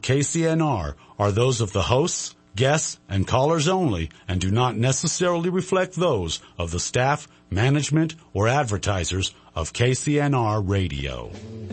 KCNR are those of the hosts, guests, and callers only and do not necessarily reflect those of the staff, management, or advertisers of KCNR Radio.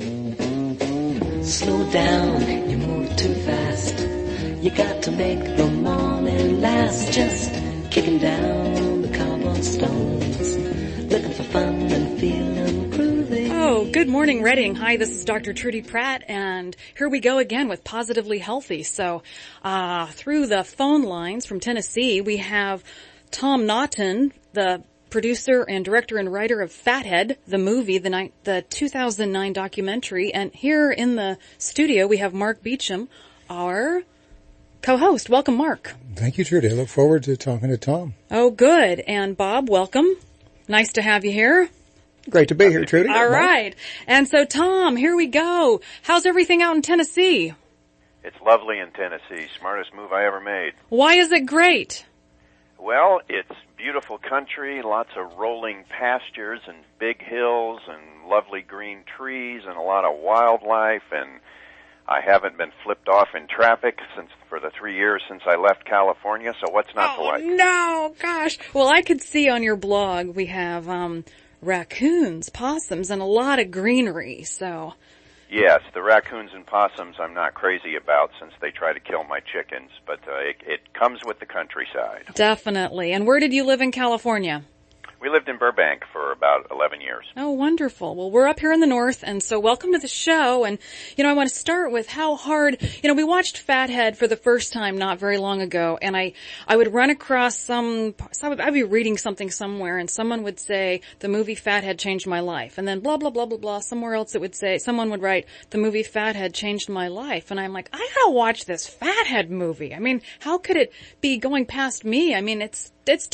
Slow down, you move too fast. You got to make the morning last. Just kicking down the cobblestones, looking for fun and feeling groovy. Oh, good morning, Reading. Hi, this is Dr. Trudy Pratt, and here we go again with Positively Healthy. So, through the phone lines from Tennessee, we have Tom Naughton, the producer and director and writer of Fathead, the movie, the 2009 documentary. And here in the studio, we have Mark Beecham, our co-host. Welcome, Mark. Thank you, Trudy. I look forward to talking to Tom. Oh, good. And Bob, welcome. Nice to have you here. Great to be here, Trudy. All right. And so, Tom, here we go. How's everything out in Tennessee? It's lovely in Tennessee. Smartest move I ever made. Why is it great? Well, it's beautiful country, lots of rolling pastures and big hills and lovely green trees and a lot of wildlife, and I haven't been flipped off in traffic for the 3 years since I left California, so what's not to like? No, gosh. Well, I could see on your blog we have raccoons, possums, and a lot of greenery, so. Yes, the raccoons and possums I'm not crazy about since they try to kill my chickens, but it comes with the countryside. Definitely. And where did you live in California? We lived in Burbank for about 11 years. Oh, wonderful. Well, we're up here in the north, and so welcome to the show. And, I want to start with how hard, we watched Fathead for the first time not very long ago, and I would run across I'd be reading something somewhere, and someone would say, the movie Fathead changed my life. And then blah, blah, blah, blah, blah. Somewhere else it would say, someone would write, the movie Fathead changed my life. And I'm like, I gotta watch this Fathead movie. I mean, how could it be going past me? I mean, it's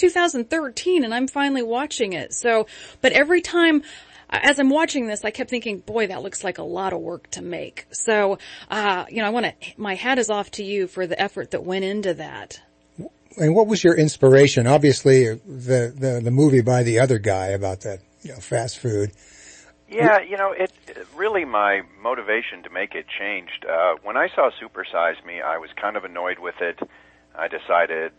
2013 and I'm finally watching it. So, but every time as I'm watching this, I kept thinking, boy, that looks like a lot of work to make. So, my hat is off to you for the effort that went into that. And what was your inspiration? Obviously, the movie by the other guy about that, fast food. Yeah, it really my motivation to make it changed. When I saw Super Size Me, I was kind of annoyed with it. I decided,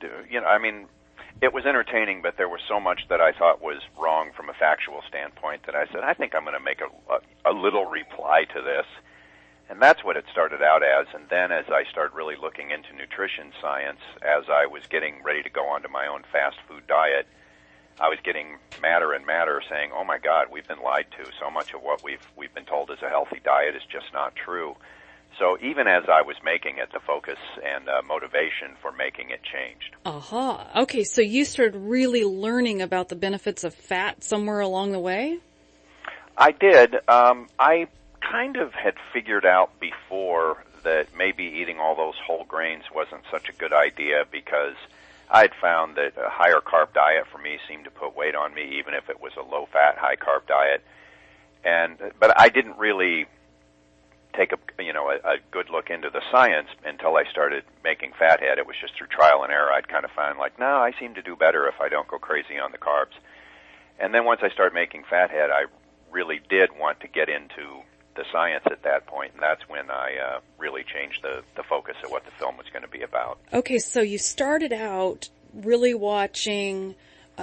it was entertaining, but there was so much that I thought was wrong from a factual standpoint that I said, I think I'm going to make a little reply to this. And that's what it started out as. And then as I started really looking into nutrition science, as I was getting ready to go onto my own fast food diet, I was getting madder and madder saying, oh my God, we've been lied to. So much of what we've been told is a healthy diet is just not true. So even as I was making it, the focus and motivation for making it changed. Aha. Okay, so you started really learning about the benefits of fat somewhere along the way? I did. I kind of had figured out before that maybe eating all those whole grains wasn't such a good idea because I had found that a higher carb diet for me seemed to put weight on me even if it was a low-fat, high-carb diet. But I didn't really take a good look into the science until I started making Fathead. It was just through trial and error. I'd kind of find no, I seem to do better if I don't go crazy on the carbs. And then once I started making Fathead, I really did want to get into the science at that point, and that's when I really changed the focus of what the film was going to be about. Okay, so you started out really watching,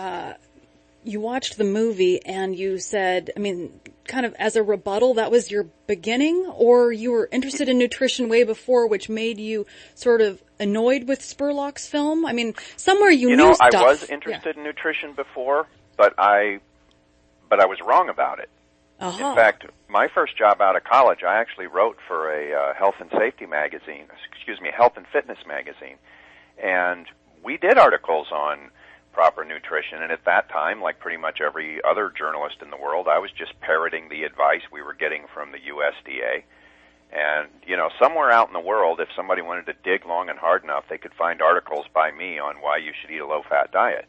you watched the movie and you said, kind of as a rebuttal, that was your beginning, or you were interested in nutrition way before, which made you sort of annoyed with Spurlock's film? Somewhere you knew stuff. I was interested in nutrition before, but I was wrong about it. Uh-huh. In fact, my first job out of college, I actually wrote for a health and fitness magazine, and we did articles on proper nutrition, and at that time, like pretty much every other journalist in the world, I was just parroting the advice we were getting from the USDA. And, somewhere out in the world, if somebody wanted to dig long and hard enough, they could find articles by me on why you should eat a low-fat diet.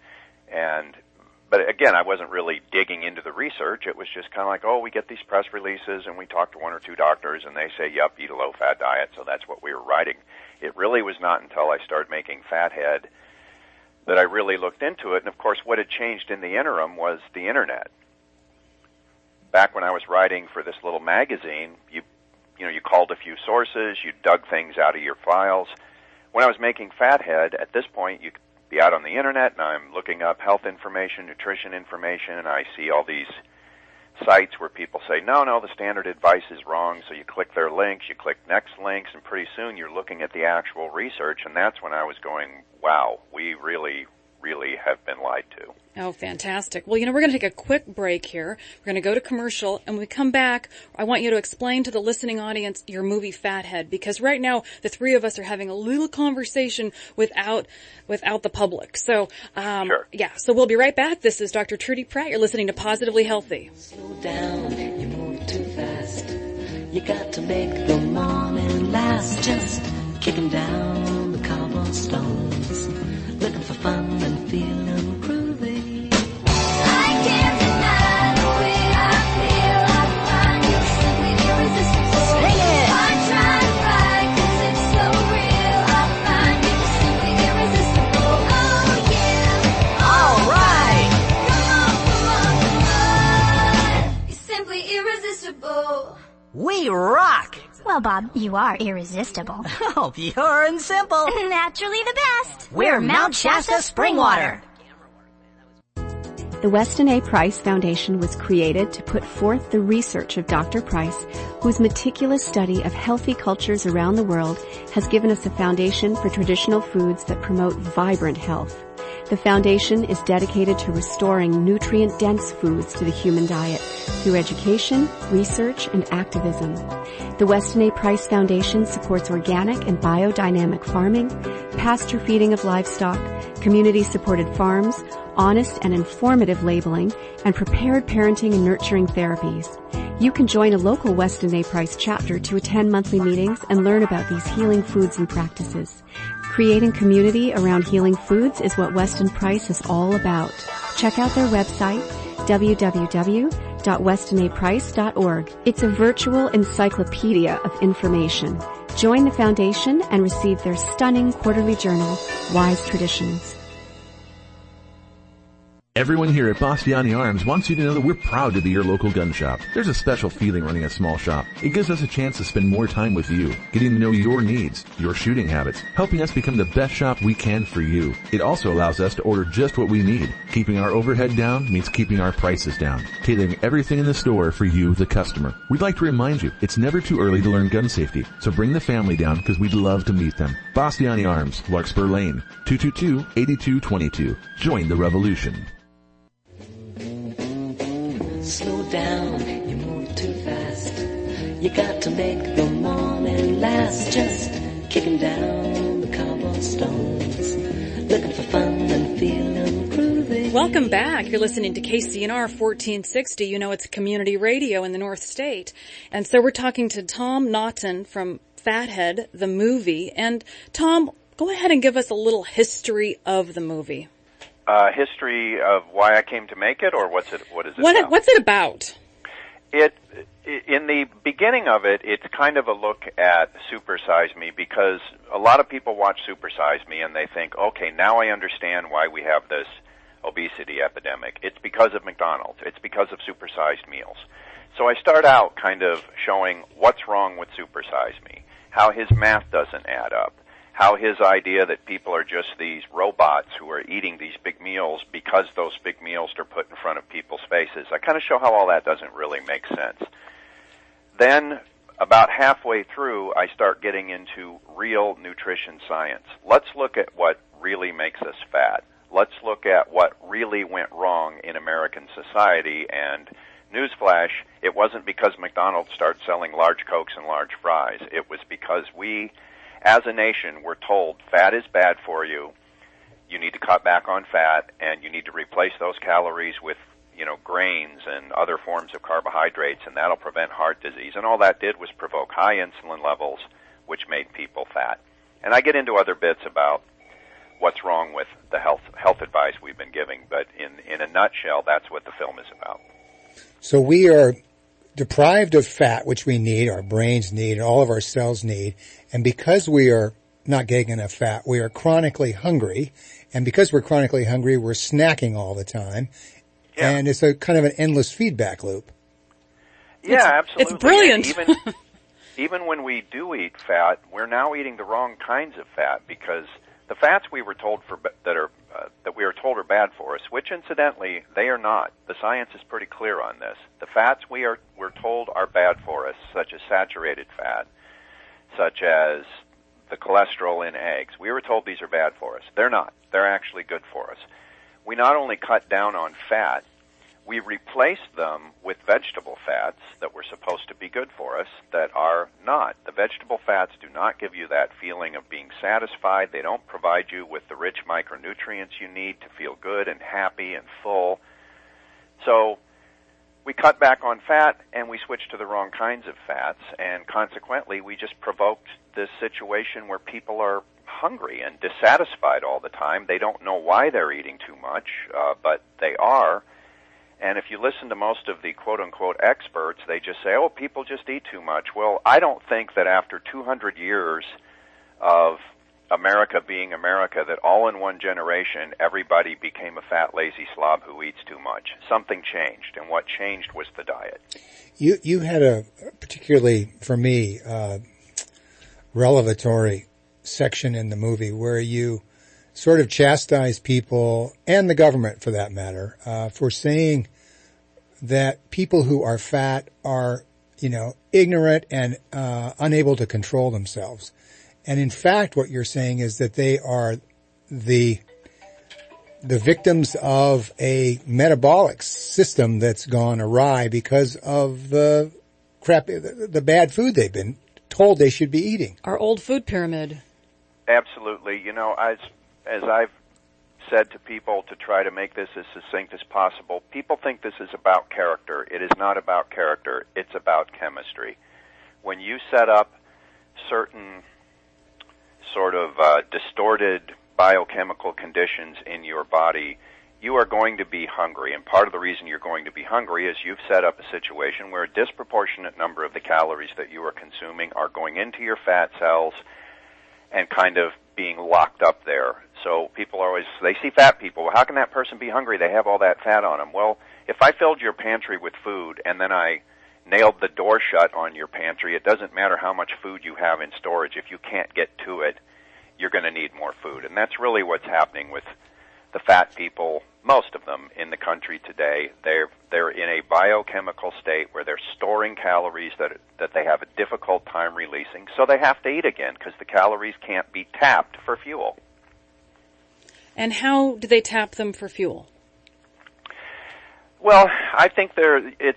But again, I wasn't really digging into the research. It was just kind of we get these press releases, and we talk to one or two doctors, and they say, yep, eat a low-fat diet, so that's what we were writing. It really was not until I started making Fathead that I really looked into it. And, of course, what had changed in the interim was the Internet. Back when I was writing for this little magazine, you you called a few sources, you dug things out of your files. When I was making Fathead, at this point, you could be out on the internet, and I'm looking up health information, nutrition information, and I see all these sites where people say, no, the standard advice is wrong, so you click their links, you click next links, and pretty soon you're looking at the actual research, and that's when I was going, wow, we really have been lied to. Oh, fantastic. Well, we're going to take a quick break here. We're going to go to commercial, and when we come back, I want you to explain to the listening audience your movie Fathead, because right now the three of us are having a little conversation without the public. So, sure. Yeah, so we'll be right back. This is Dr. Trudy Pratt. You're listening to Positively Healthy. Slow down, you move too fast. You got to make the morning last. Just kicking down the cobblestones, looking for fun and feeling groovy. I can't deny the way I feel. I find you simply irresistible. Sing it! I try to fight 'cause it's so real. I find you simply irresistible. Oh yeah. All right. Come on. You're simply irresistible. We rock! Well, Bob, you are irresistible. Oh, pure and simple. Naturally the best. We're Mount Shasta Springwater. The Weston A. Price Foundation was created to put forth the research of Dr. Price, whose meticulous study of healthy cultures around the world has given us a foundation for traditional foods that promote vibrant health. The foundation is dedicated to restoring nutrient-dense foods to the human diet through education, research, and activism. The Weston A. Price Foundation supports organic and biodynamic farming, pasture feeding of livestock, community-supported farms, honest and informative labeling, and prepared parenting and nurturing therapies. You can join a local Weston A. Price chapter to attend monthly meetings and learn about these healing foods and practices. Creating community around healing foods is what Weston Price is all about. Check out their website, www.westonaprice.org. It's a virtual encyclopedia of information. Join the foundation and receive their stunning quarterly journal, Wise Traditions. Everyone here at Bastiani Arms wants you to know that we're proud to be your local gun shop. There's a special feeling running a small shop. It gives us a chance to spend more time with you, getting to know your needs, your shooting habits, helping us become the best shop we can for you. It also allows us to order just what we need. Keeping our overhead down means keeping our prices down, tailoring everything in the store for you, the customer. We'd like to remind you, it's never too early to learn gun safety, so bring the family down because we'd love to meet them. Bastiani Arms, Larkspur Lane, 222-8222. Join the revolution. Slow down, you move too fast. You got to make the morning last. Just kicking down the cobblestones, looking for fun and feeling groovy. Welcome back. You're listening to KCNR 1460. You know it's community radio in the North State. And so we're talking to Tom Naughton from Fathead, the movie. And Tom, go ahead and give us a little history of the movie. History of why I came to make it, or what is it about? What's it about? In the beginning of it, it's kind of a look at Super Size Me, because a lot of people watch Super Size Me and they think, okay, now I understand why we have this obesity epidemic. It's because of McDonald's. It's because of supersized meals. So I start out kind of showing what's wrong with Super Size Me, how his math doesn't add up, how his idea that people are just these robots who are eating these big meals because those big meals are put in front of people's faces. I kind of show how all that doesn't really make sense. Then, about halfway through, I start getting into real nutrition science. Let's look at what really makes us fat. Let's look at what really went wrong in American society, and newsflash, it wasn't because McDonald's started selling large Cokes and large fries. It was because we, as a nation, we're told fat is bad for you, you need to cut back on fat, and you need to replace those calories with, grains and other forms of carbohydrates, and that'll prevent heart disease. And all that did was provoke high insulin levels, which made people fat. And I get into other bits about what's wrong with the health advice we've been giving, but in a nutshell, that's what the film is about. So we are deprived of fat, which we need, our brains need, and all of our cells need. And because we are not getting enough fat, we are chronically hungry. And because we're chronically hungry, we're snacking all the time. Yeah. And it's a kind of an endless feedback loop. Yeah, absolutely. It's brilliant. even when we do eat fat, we're now eating the wrong kinds of fat, because the fats we were told that we are told are bad for us, which incidentally they are not. The science is pretty clear on this. The fats we're told are bad for us, such as saturated fat, such as the cholesterol in eggs. We were told these are bad for us. They're not. They're actually good for us. We not only cut down on fat, we replace them with vegetable fats that were supposed to be good for us that are not. The vegetable fats do not give you that feeling of being satisfied. They don't provide you with the rich micronutrients you need to feel good and happy and full. So we cut back on fat and we switch to the wrong kinds of fats, and consequently we just provoked this situation where people are hungry and dissatisfied all the time. They don't know why they're eating too much, but they are. And if you listen to most of the quote-unquote experts, they just say, oh, people just eat too much. Well, I don't think that after 200 years of America being America, that all in one generation, everybody became a fat, lazy slob who eats too much. Something changed, and what changed was the diet. You had a particularly, for me, revelatory section in the movie where you sort of chastise people, and the government for that matter, for saying that people who are fat are, ignorant and unable to control themselves. And in fact, what you're saying is that they are the victims of a metabolic system that's gone awry because of the bad food they've been told they should be eating. Our old food pyramid. Absolutely. As I've said to people to try to make this as succinct as possible, people think this is about character. It is not about character. It's about chemistry. When you set up certain sort of distorted biochemical conditions in your body, you are going to be hungry. And part of the reason you're going to be hungry is you've set up a situation where a disproportionate number of the calories that you are consuming are going into your fat cells and kind of being locked up there. So people they see fat people. Well, how can that person be hungry? They have all that fat on them. Well, if I filled your pantry with food and then I nailed the door shut on your pantry, it doesn't matter how much food you have in storage. If you can't get to it, you're going to need more food. And that's really what's happening with the fat people, most of them in the country today. They're in a biochemical state where they're storing calories that they have a difficult time releasing, so they have to eat again because the calories can't be tapped for fuel. And how do they tap them for fuel? Well, I think it's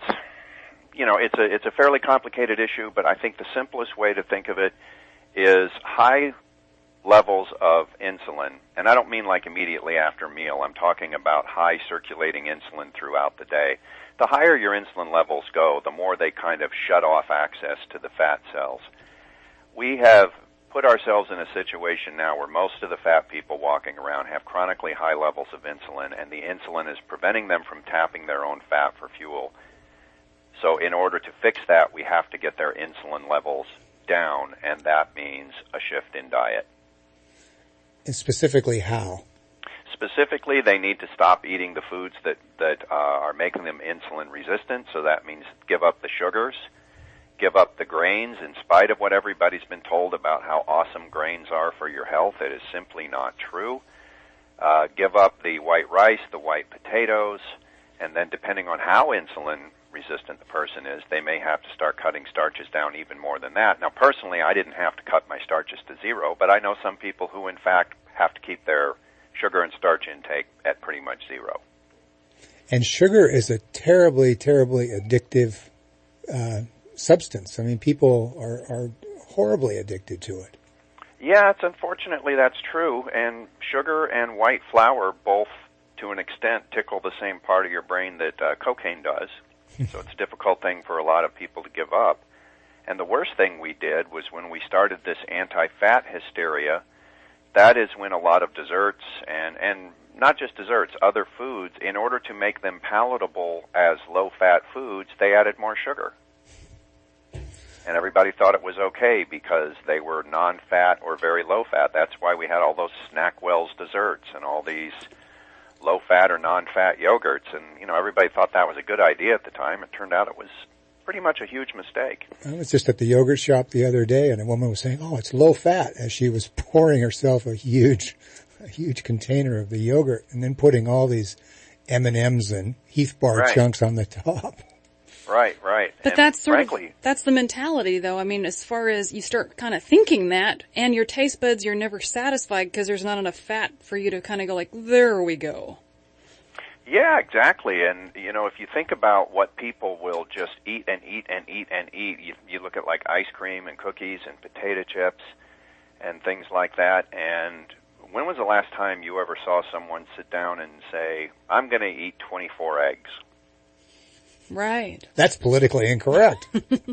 a fairly complicated issue, but I think the simplest way to think of it is high levels of insulin, and I don't mean like immediately after a meal. I'm talking about high circulating insulin throughout the day. The higher your insulin levels go, the more they kind of shut off access to the fat cells. We have put ourselves in a situation now where most of the fat people walking around have chronically high levels of insulin, and the insulin is preventing them from tapping their own fat for fuel. So in order to fix that, we have to get their insulin levels down, and that means a shift in diet. And specifically how? Specifically, they need to stop eating the foods that are making them insulin resistant, so that means give up the sugars, give up the grains, in spite of what everybody's been told about how awesome grains are for your health. It is simply not true. Give up the white rice, the white potatoes, and then depending on how insulin resistant the person is, they may have to start cutting starches down even more than that. Now, personally, I didn't have to cut my starches to zero, but I know some people who, in fact, have to keep their sugar and starch intake at pretty much zero. And sugar is a terribly, terribly addictive substance. I mean, people are horribly addicted to it. Yeah, unfortunately that's true. And sugar and white flour both, to an extent, tickle the same part of your brain that cocaine does. So it's a difficult thing for a lot of people to give up. And the worst thing we did was when we started this anti-fat hysteria, that is when a lot of desserts and not just desserts, other foods, in order to make them palatable as low-fat foods, they added more sugar. And everybody thought it was okay because they were non-fat or very low-fat. That's why we had all those Snackwell's desserts and all these low-fat or non-fat yogurts. And, everybody thought that was a good idea at the time. It turned out it was pretty much a huge mistake. I was just at the yogurt shop the other day, and a woman was saying, "Oh, it's low fat," as she was pouring herself a huge container of the yogurt, and then putting all these M&Ms and Heath Bar chunks on the top. Right. But and that's frankly, that's the mentality, though. I mean, as far as you start kind of thinking that, and your taste buds, you're never satisfied because there's not enough fat for you to kind of go like, there we go. Yeah, exactly. And, if you think about what people will just eat and eat and eat and eat, you look at like ice cream and cookies and potato chips and things like that. And when was the last time you ever saw someone sit down and say, I'm going to eat 24 eggs? Right. That's politically incorrect.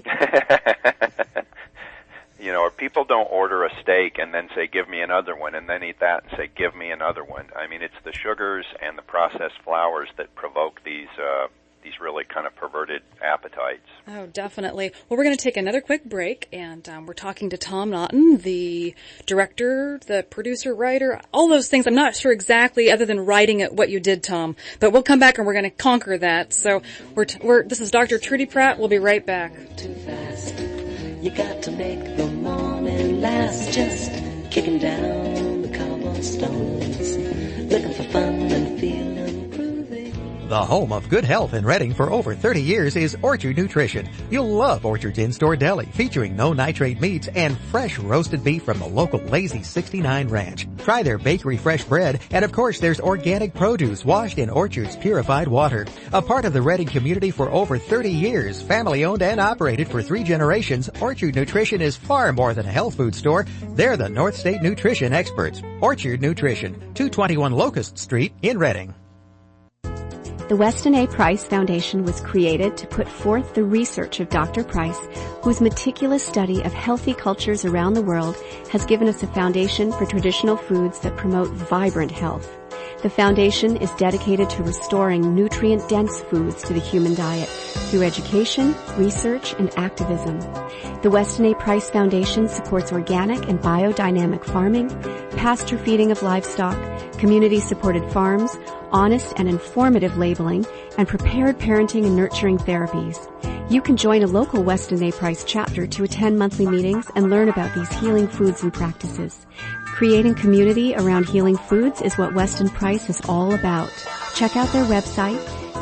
Or people don't order a steak and then say, give me another one, and then eat that and say, give me another one. I mean, it's the sugars and the processed flours that provoke these really kind of perverted appetites. Oh, definitely. Well, we're going to take another quick break, and we're talking to Tom Naughton, the director, the producer, writer, all those things. I'm not sure exactly, other than writing it, what you did, Tom. But we'll come back and we're going to conquer that. So this is Dr. Trudy Pratt. We'll be right back. Too fast. You got to make the morning last, just kicking down the cobblestones, looking for fun and feeling groovy. The home of good health in Reading for over 30 years is Orchard Nutrition. You'll love Orchard's in-store deli featuring no nitrate meats and fresh roasted beef from the local Lazy 69 Ranch. Try their bakery fresh bread, and of course there's organic produce washed in Orchard's purified water. A part of the Reading community for over 30 years, family owned and operated for 3 generations, Orchard Nutrition is far more than a health food store. They're the North State Nutrition experts. Orchard Nutrition, 221 Locust Street in Reading. The Weston A. Price Foundation was created to put forth the research of Dr. Price, whose meticulous study of healthy cultures around the world has given us a foundation for traditional foods that promote vibrant health. The foundation is dedicated to restoring nutrient-dense foods to the human diet through education, research, and activism. The Weston A. Price Foundation supports organic and biodynamic farming, pasture feeding of livestock, community-supported farms, honest and informative labeling, and prepared parenting and nurturing therapies. You can join a local Weston A. Price chapter to attend monthly meetings and learn about these healing foods and practices. Creating community around healing foods is what Weston Price is all about. Check out their website,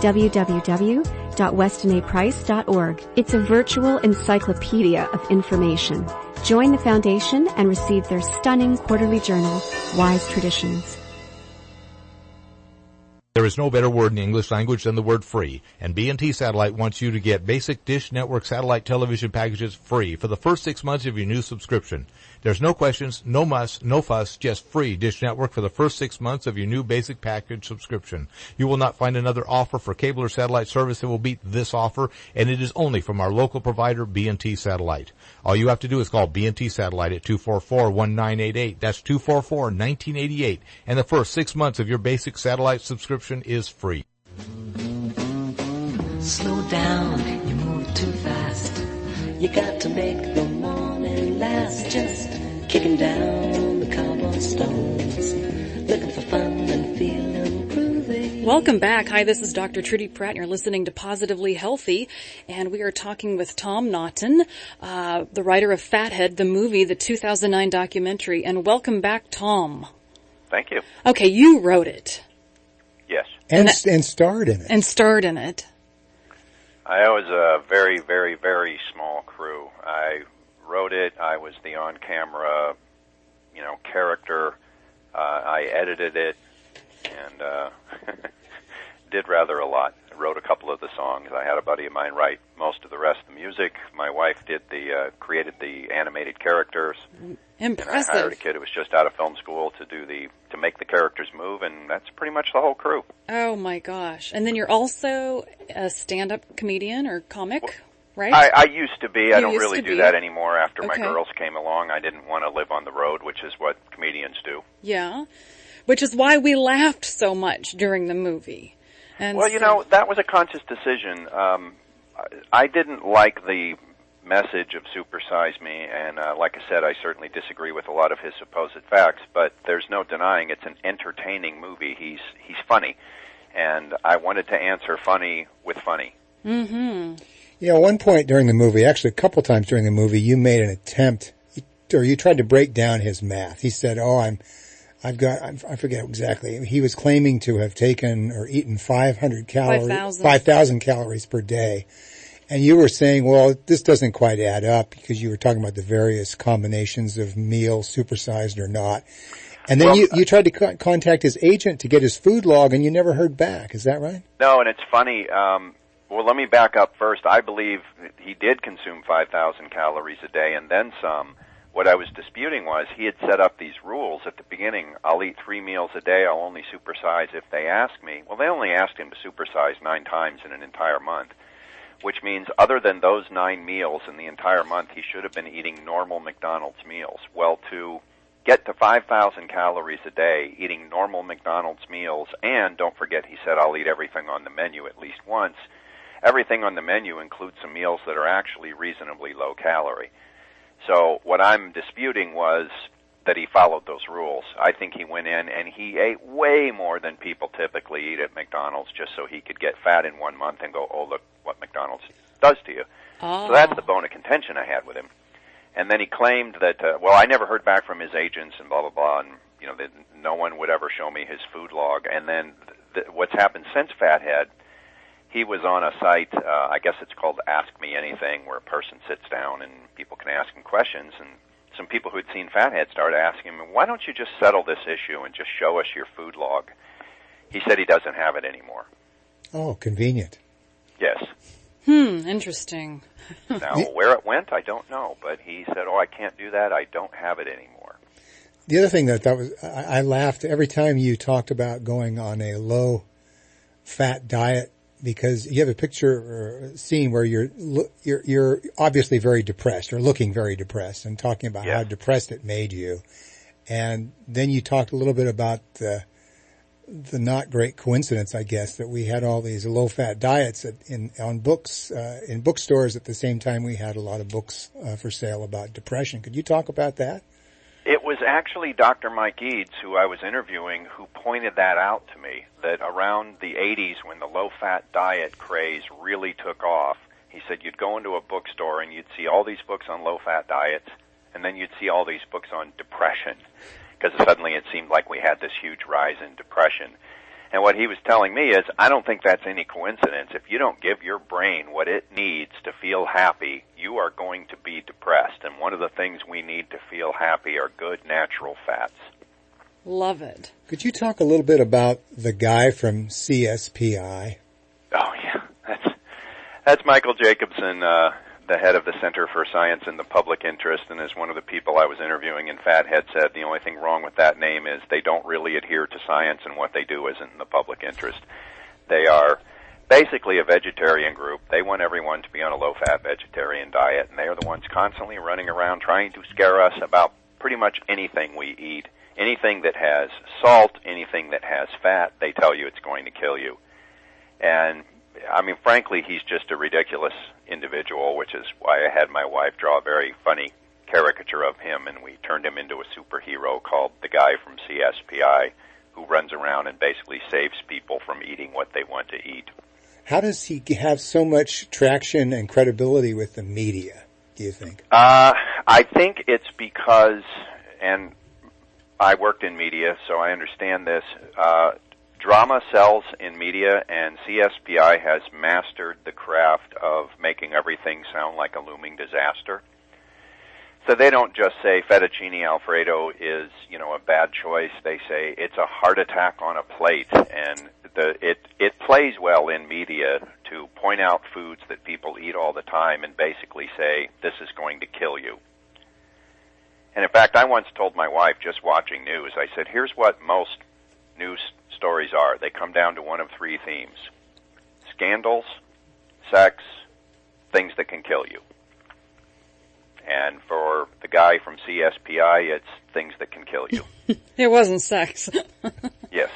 www.westonaprice.org. It's a virtual encyclopedia of information. Join the foundation and receive their stunning quarterly journal, Wise Traditions. There is no better word in the English language than the word free, and B&T Satellite wants you to get basic Dish Network satellite television packages free for the first 6 months of your new subscription. There's no questions, no muss, no fuss, just free Dish Network for the first 6 months of your new basic package subscription. You will not find another offer for cable or satellite service that will beat this offer, and it is only from our local provider, B&T Satellite. All you have to do is call B&T Satellite at 244-1988. That's 244-1988, and the first 6 months of your basic satellite subscription is free. Slow down, you move too fast. You got to make the morning last, just kicking down the cobblestones, looking for fun and feeling groovy. Welcome back. Hi, this is Dr. Trudy Pratt. You're listening to Positively Healthy, and we are talking with Tom Naughton, the writer of Fathead, the movie, the 2009 documentary. And welcome back, Tom. Thank you. Okay, you wrote it. Yes. And starred in it. And starred in it. I was a very, very, very small crew. I wrote it. I was the on-camera, character. I edited it and did rather a lot. I wrote a couple of the songs. I had a buddy of mine write most of the rest of the music. My wife did created the animated characters. Impressive. And I hired a kid who was just out of film school to make the characters move, and that's pretty much the whole crew. Oh my gosh. And then you're also a stand-up comedian or comic, right? I used to be. I don't used really to do be. that anymore after my Okay. girls came along. I didn't want to live on the road, which is what comedians do. Yeah. Which is why we laughed so much during the movie. And Well, that was a conscious decision. I didn't like the message of Super Size Me, and like I said, I certainly disagree with a lot of his supposed facts, but there's no denying it's an entertaining movie. He's funny, and I wanted to answer funny with funny. Mm-hmm. You know, at one point during the movie, actually a couple times during the movie, you made an attempt, or you tried to break down his math. He said, I forget exactly. He was claiming to have taken or eaten 500 calories, 5,000 calories per day. And you were saying, well, this doesn't quite add up because you were talking about the various combinations of meals, supersized or not. And then you tried to contact his agent to get his food log and you never heard back. Is that right? No, and it's funny. Well, let me back up first. I believe he did consume 5,000 calories a day and then some. What I was disputing was he had set up these rules at the beginning. I'll eat 3 meals a day. I'll only supersize if they ask me. Well, they only asked him to supersize 9 times in an entire month, which means other than those 9 meals in the entire month, he should have been eating normal McDonald's meals. Well, to get to 5,000 calories a day, eating normal McDonald's meals, and don't forget he said I'll eat everything on the menu at least once, everything on the menu includes some meals that are actually reasonably low calorie. So what I'm disputing was that he followed those rules. I think he went in and he ate way more than people typically eat at McDonald's just so he could get fat in 1 month and go, oh, look what McDonald's does to you. Oh. So that's the bone of contention I had with him. And then he claimed that, I never heard back from his agents and blah, blah, blah, and, that no one would ever show me his food log. And then what's happened since Fathead, he was on a site, I guess it's called Ask Me Anything, where a person sits down and people can ask him questions. And some people who had seen Fathead started asking him, why don't you just settle this issue and just show us your food log? He said he doesn't have it anymore. Oh, convenient. Yes. Interesting. Now, where it went, I don't know. But he said, I can't do that. I don't have it anymore. The other thing that was, I laughed every time you talked about going on a low-fat diet, because you have a picture or a scene where you're obviously very depressed or looking very depressed and talking about how depressed it made you. And then you talked a little bit about the not great coincidence, I guess, that we had all these low-fat diets in bookstores at the same time we had a lot of books for sale about depression. Could you talk about that? It was actually Dr. Mike Eads, who I was interviewing, who pointed that out to me, that around the 80s when the low-fat diet craze really took off, he said you'd go into a bookstore and you'd see all these books on low-fat diets, and then you'd see all these books on depression, because suddenly it seemed like we had this huge rise in depression. And what he was telling me is, I don't think that's any coincidence. If you don't give your brain what it needs to feel happy, you are going to be depressed. And one of the things we need to feel happy are good natural fats. Love it. Could you talk a little bit about the guy from CSPI? Oh, yeah. That's Michael Jacobson, the head of the Center for Science in the Public Interest, and is one of the people I was interviewing. And Fathead said the only thing wrong with that name is they don't really adhere to science, and what they do isn't in the public interest. They are basically a vegetarian group. They want everyone to be on a low-fat vegetarian diet, and they are the ones constantly running around trying to scare us about pretty much anything we eat. Anything that has salt, anything that has fat, they tell you it's going to kill you. And I mean, frankly, he's just a ridiculous individual, which is why I had my wife draw a very funny caricature of him, and we turned him into a superhero called the guy from CSPI, who runs around and basically saves people from eating what they want to eat. How does he have so much traction and credibility with the media, do you think? I think it's because, and I worked in media, so I understand this, drama sells in media, and CSPI has mastered the craft of making everything sound like a looming disaster. So they don't just say fettuccine Alfredo is, a bad choice. They say it's a heart attack on a plate, and it plays well in media to point out foods that people eat all the time and basically say, this is going to kill you. And in fact, I once told my wife, just watching news, I said, here's what most news stories are. They come down to one of 3 themes: scandals, sex, things that can kill you. And for the guy from CSPI, it's things that can kill you. It wasn't sex. Yes.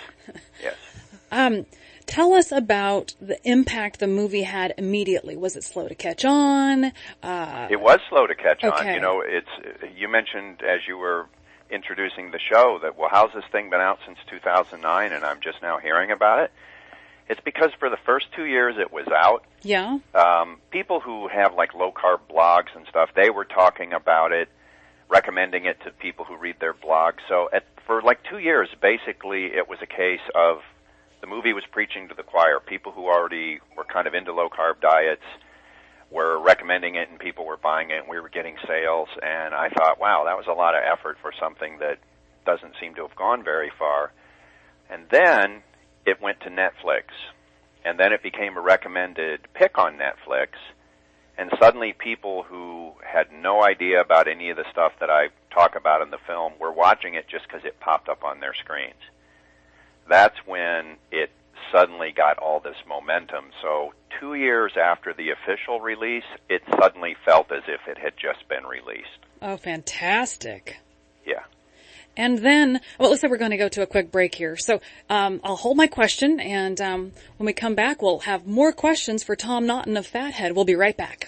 Yes. Tell us about the impact the movie had immediately. Was it slow to catch on? It was slow to catch on. Okay. You mentioned as you were introducing the show that, well, how's this thing been out since 2009 and I'm just now hearing about it? It's because for the first 2 years it was out. Yeah. People who have like low-carb blogs and stuff, they were talking about it, recommending it to people who read their blogs. So for like 2 years, basically, it was a case of the movie was preaching to the choir. People who already were kind of into low-carb diets were recommending it, and people were buying it, and we were getting sales. And I thought, wow, that was a lot of effort for something that doesn't seem to have gone very far. And then it went to Netflix, and then it became a recommended pick on Netflix, and suddenly people who had no idea about any of the stuff that I talk about in the film were watching it just because it popped up on their screens. That's when it suddenly got all this momentum. So 2 years after the official release, it suddenly felt as if it had just been released. Oh, fantastic. Yeah. And then, well, it looks like we're going to go to a quick break here. So I'll hold my question, and when we come back, we'll have more questions for Tom Naughton of Fathead. We'll be right back.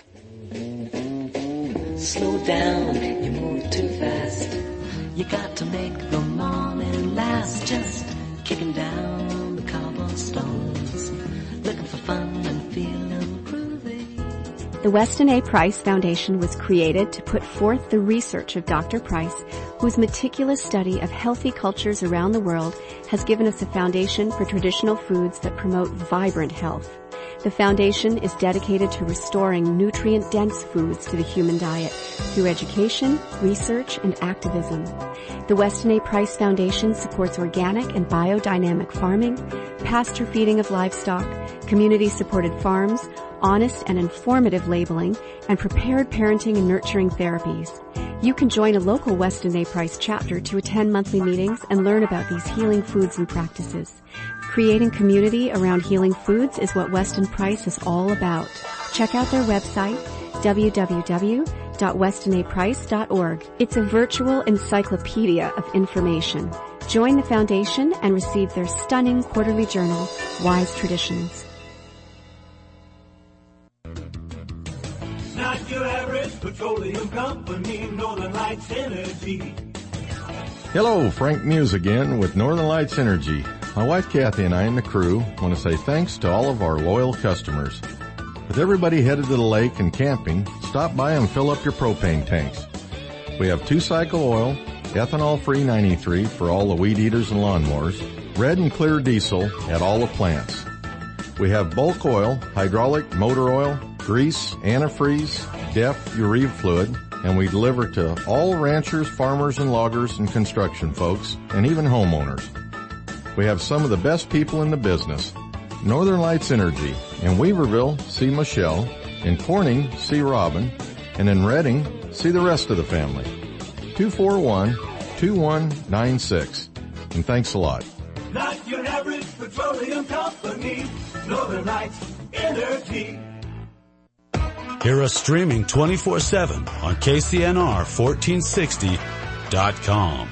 Slow down, you move too fast. You got to make the morning last. Just kicking down the cobblestones, looking for fun and feeling groovy. The Weston A. Price Foundation was created to put forth the research of Dr. Price, whose meticulous study of healthy cultures around the world has given us a foundation for traditional foods that promote vibrant health. The foundation is dedicated to restoring nutrient-dense foods to the human diet through education, research, and activism. The Weston A. Price Foundation supports organic and biodynamic farming, pasture feeding of livestock, community-supported farms, honest and informative labeling, and prepared parenting and nurturing therapies. You can join a local Weston A. Price chapter to attend monthly meetings and learn about these healing foods and practices. Creating community around healing foods is what Weston Price is all about. Check out their website, www.westonaprice.org. It's a virtual encyclopedia of information. Join the foundation and receive their stunning quarterly journal, Wise Traditions. Not your average petroleum company, Northern Lights Energy. Hello, Frank Muse again with Northern Lights Energy. My wife Kathy and I and the crew want to say thanks to all of our loyal customers. With everybody headed to the lake and camping, stop by and fill up your propane tanks. We have 2-cycle oil, ethanol-free 93 for all the weed eaters and lawnmowers, red and clear diesel at all the plants. We have bulk oil, hydraulic motor oil, grease, antifreeze, DEF, urea fluid, and we deliver to all ranchers, farmers, and loggers and construction folks, and even homeowners. We have some of the best people in the business. Northern Lights Energy. In Weaverville, see Michelle. In Corning, see Robin. And in Redding, see the rest of the family. 241-2196. And thanks a lot. Not your average petroleum company, Northern Lights Energy. Hear us streaming 24/7 on KCNR1460.com.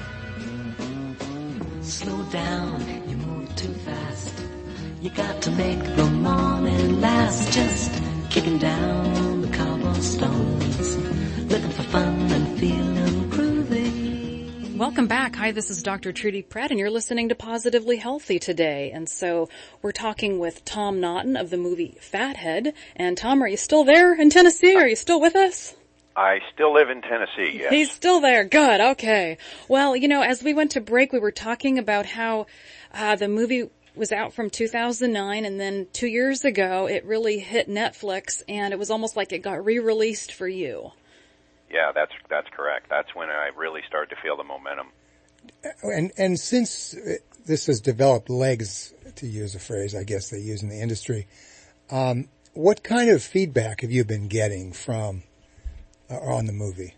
Slow down, you move too fast. You got to make the morning last. Just kicking down the cobblestones, looking for fun and feeling groovy. Welcome back. Hi, this is Dr. Trudy Pratt, and you're listening to Positively Healthy today. And so we're talking with Tom Naughton of the movie Fathead. And Tom, are you still there in Tennessee? Are you still with us? I still live in Tennessee, yes. He's still there. Good. Okay. Well, you know, as we went to break, we were talking about how the movie was out from 2009, and then 2 years ago it really hit Netflix, and it was almost like it got re-released for you. Yeah, that's correct. That's when I really started to feel the momentum. And since this has developed legs, to use a phrase I guess they use in the industry, what kind of feedback have you been getting from on the movie?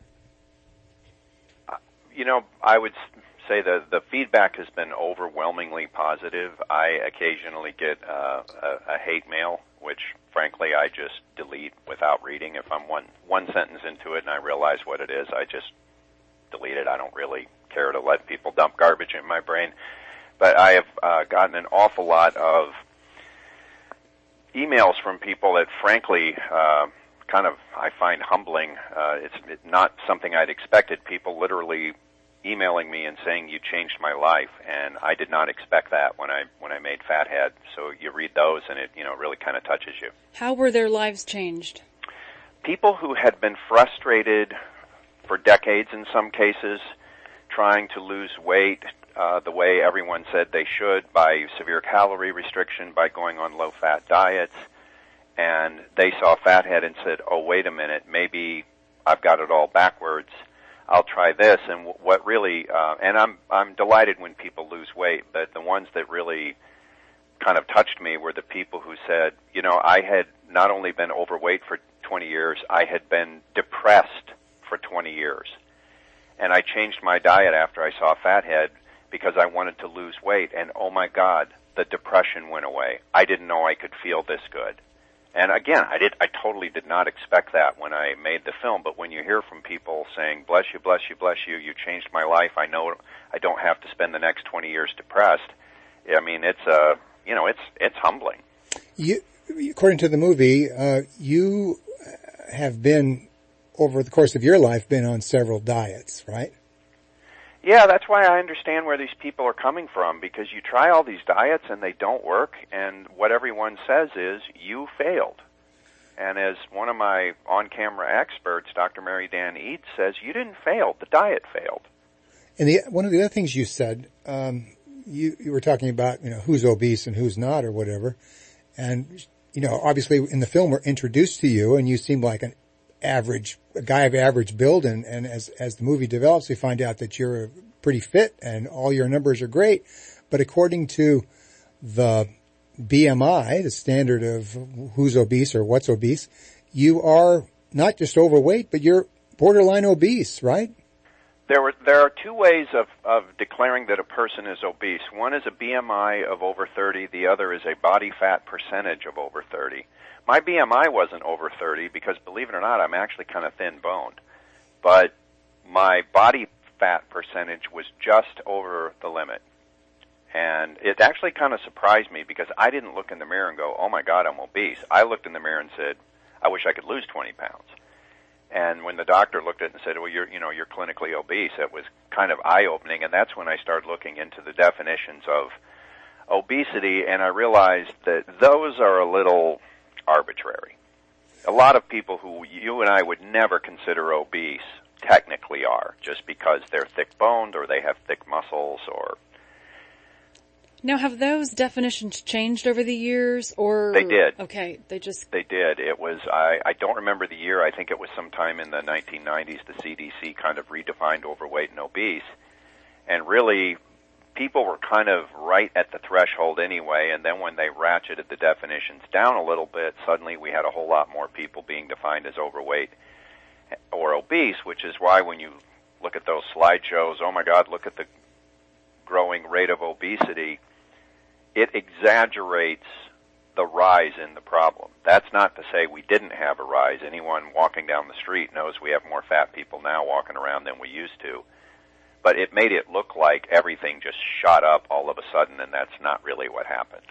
You know, I would say the feedback has been overwhelmingly positive. I occasionally get a hate mail, which frankly I just delete without reading. If I'm one sentence into it and I realize what it is, I just delete it. I don't really care to let people dump garbage in my brain. But I have gotten an awful lot of emails from people that frankly kind of I find humbling. It's not something I'd expected. People literally emailing me and saying you changed my life, and I did not expect that when I made Fathead. So you read those, and it really kind of touches you. How were their lives changed? People who had been frustrated for decades in some cases, trying to lose weight the way everyone said they should, by severe calorie restriction, by going on low-fat diets, and they saw Fathead and said, oh, wait a minute, maybe I've got it all backwards. I'll try this. And what really, and I'm delighted when people lose weight, but the ones that really kind of touched me were the people who said, I had not only been overweight for 20 years, I had been depressed for 20 years. And I changed my diet after I saw Fathead because I wanted to lose weight. And oh my God, the depression went away. I didn't know I could feel this good. And again, I totally did not expect that when I made the film. But when you hear from people saying, bless you, bless you, bless you, you changed my life, I know I don't have to spend the next 20 years depressed. I mean, it's humbling. According to the movie, you have been, over the course of your life, been on several diets, right? Yeah, that's why I understand where these people are coming from, because you try all these diets and they don't work, and what everyone says is, you failed. And as one of my on-camera experts, Dr. Mary Dan Eads, says, you didn't fail, the diet failed. And one of the other things you said, you were talking about, who's obese and who's not or whatever, and, obviously in the film we're introduced to you, and you seem like a guy of average build, and as the movie develops, we find out that you're pretty fit and all your numbers are great. But according to the BMI, the standard of who's obese or what's obese, you are not just overweight, but you're borderline obese, right? There are two ways of declaring that a person is obese. One is a BMI of over 30. The other is a body fat percentage of over 30. My BMI wasn't over 30 because, believe it or not, I'm actually kind of thin-boned. But my body fat percentage was just over the limit. And it actually kind of surprised me because I didn't look in the mirror and go, oh, my God, I'm obese. I looked in the mirror and said, I wish I could lose 20 pounds. And when the doctor looked at it and said, well, you're clinically obese, it was kind of eye-opening. And that's when I started looking into the definitions of obesity, and I realized that those are a little arbitrary. A lot of people who you and I would never consider obese technically are, just because they're thick-boned or they have thick muscles or... Now, have those definitions changed over the years, or... They did. Okay, They did. It was, I don't remember the year, I think it was sometime in the 1990s, the CDC kind of redefined overweight and obese, and really, people were kind of right at the threshold anyway, and then when they ratcheted the definitions down a little bit, suddenly we had a whole lot more people being defined as overweight or obese, which is why when you look at those slideshows, oh my God, look at the growing rate of obesity, it exaggerates the rise in the problem. That's not to say we didn't have a rise. Anyone walking down the street knows we have more fat people now walking around than we used to. But it made it look like everything just shot up all of a sudden, and that's not really what happened.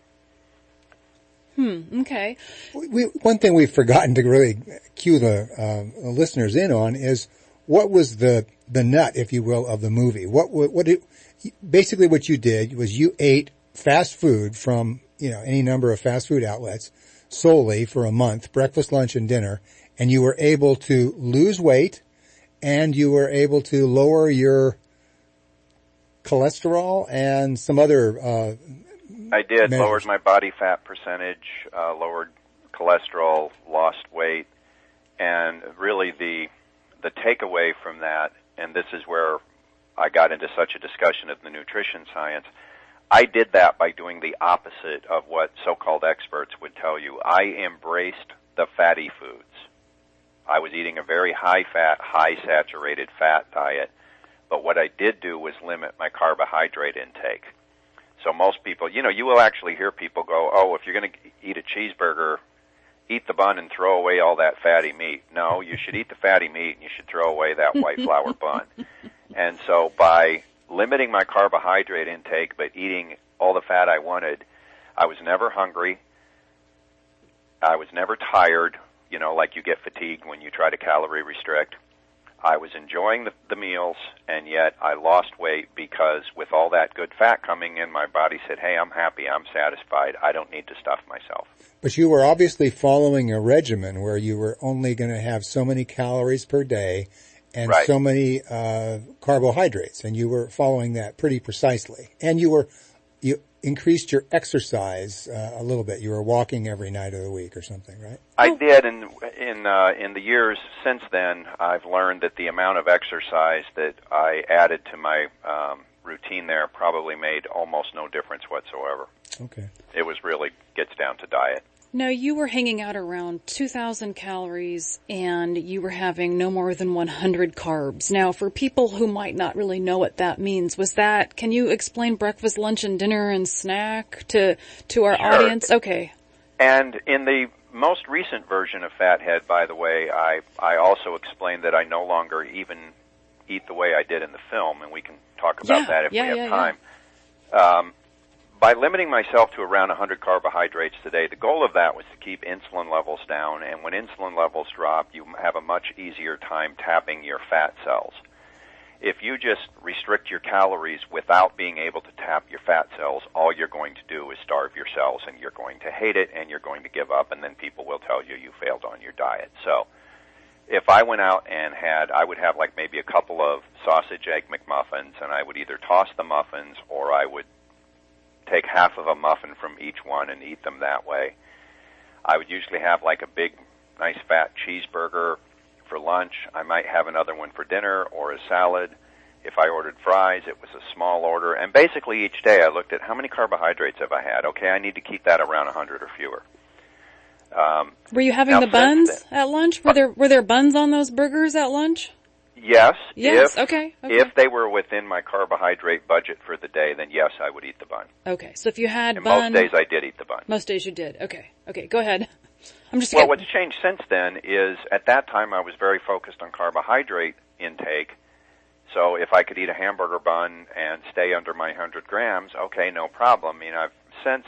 Okay. One thing we've forgotten to really cue the listeners in on is what was the nut, if you will, of the movie. Basically what you did was you ate fast food from, any number of fast food outlets solely for a month, breakfast, lunch, and dinner, and you were able to lose weight and you were able to lower your cholesterol and some other I did. measures. Lowered my body fat percentage, lowered cholesterol, lost weight, and really the takeaway from that, and this is where I got into such a discussion of the nutrition science, I did that by doing the opposite of what so-called experts would tell you. I embraced the fatty foods. I was eating a very high-fat, high-saturated fat diet, but what I did do was limit my carbohydrate intake. So most people, you will actually hear people go, oh, if you're going to eat a cheeseburger, eat the bun and throw away all that fatty meat. No, you should eat the fatty meat and you should throw away that white flour bun. And so by limiting my carbohydrate intake but eating all the fat I wanted, I was never hungry. I was never tired, like you get fatigued when you try to calorie restrict. I was enjoying the meals, and yet I lost weight because with all that good fat coming in, my body said, hey, I'm happy, I'm satisfied, I don't need to stuff myself. But you were obviously following a regimen where you were only going to have so many calories per day and Right. so many carbohydrates, and you were following that pretty precisely. And you increased your exercise a little bit. You were walking every night of the week or something, right? I did, and in the years since then, I've learned that the amount of exercise that I added to my routine there probably made almost no difference whatsoever. Okay. It was really gets down to diet. Now, you were hanging out around 2,000 calories, and you were having no more than 100 carbs. Now, for people who might not really know what that means, can you explain breakfast, lunch, and dinner and snack to our Sure. audience? Okay. And in the most recent version of Fathead, by the way, I also explained that I no longer even eat the way I did in the film, and we can talk about that if we have time. By limiting myself to around 100 carbohydrates today, the goal of that was to keep insulin levels down, and when insulin levels drop, you have a much easier time tapping your fat cells. If you just restrict your calories without being able to tap your fat cells, all you're going to do is starve your cells, and you're going to hate it, and you're going to give up, and then people will tell you you failed on your diet. So if I went out and I would have like maybe a couple of sausage egg McMuffins, and I would either toss the muffins or I would take half of a muffin from each one and eat them that way. I would usually have like a big, nice fat cheeseburger for lunch. I might have another one for dinner or a salad. If I ordered fries, it was a small order. And basically each day I looked at how many carbohydrates have I had. Okay, I need to keep that around 100 or fewer. Were you having the buns at lunch? Were there buns on those burgers at lunch? Yes. Okay. If they were within my carbohydrate budget for the day, then yes, I would eat the bun. Okay, so if you had And bun... most days I did eat the bun. Most days you did. Okay, go ahead. Well, what's changed since then is at that time I was very focused on carbohydrate intake. So if I could eat a hamburger bun and stay under my 100 grams, okay, no problem. I mean, I've since,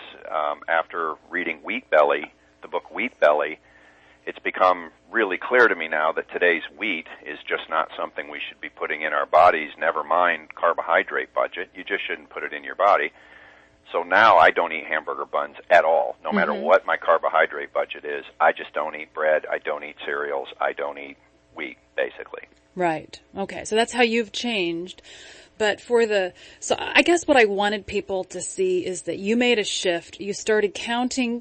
after reading Wheat Belly, the book Wheat Belly, it's become really clear to me now that today's wheat is just not something we should be putting in our bodies, never mind carbohydrate budget. You just shouldn't put it in your body. So now I don't eat hamburger buns at all, no matter what my carbohydrate budget is. I just don't eat bread. I don't eat cereals. I don't eat wheat, basically. Right. Okay, so that's how you've changed. But so I guess what I wanted people to see is that you made a shift. You started counting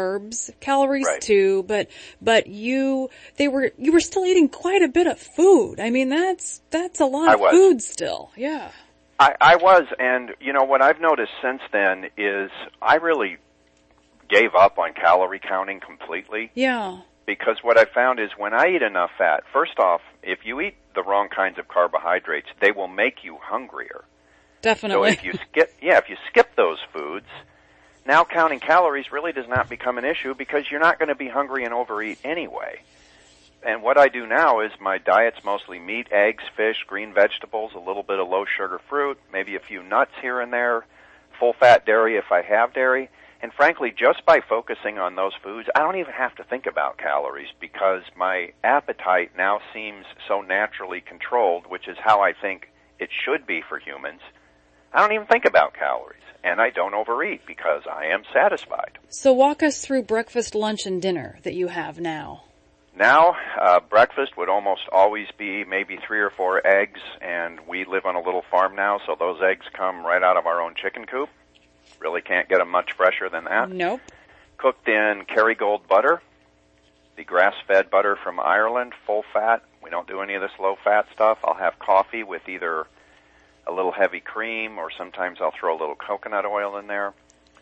calories too, but you were still eating quite a bit of food. I mean, that's a lot of food still. Yeah. I was, and you know, what I've noticed since then is I really gave up on calorie counting completely. Yeah. Because what I found is when I eat enough fat, first off, if you eat the wrong kinds of carbohydrates, they will make you hungrier. Definitely. So if you skip those foods, now counting calories really does not become an issue because you're not going to be hungry and overeat anyway. And what I do now is my diet's mostly meat, eggs, fish, green vegetables, a little bit of low-sugar fruit, maybe a few nuts here and there, full-fat dairy if I have dairy. And frankly, just by focusing on those foods, I don't even have to think about calories because my appetite now seems so naturally controlled, which is how I think it should be for humans. I don't even think about calories, and I don't overeat because I am satisfied. So walk us through breakfast, lunch, and dinner that you have now. Now, breakfast would almost always be maybe 3 or 4 eggs, and we live on a little farm now, so those eggs come right out of our own chicken coop. Really can't get them much fresher than that. Nope. Cooked in Kerrygold butter, the grass-fed butter from Ireland, full fat. We don't do any of this low-fat stuff. I'll have coffee with either a little heavy cream or sometimes I'll throw a little coconut oil in there.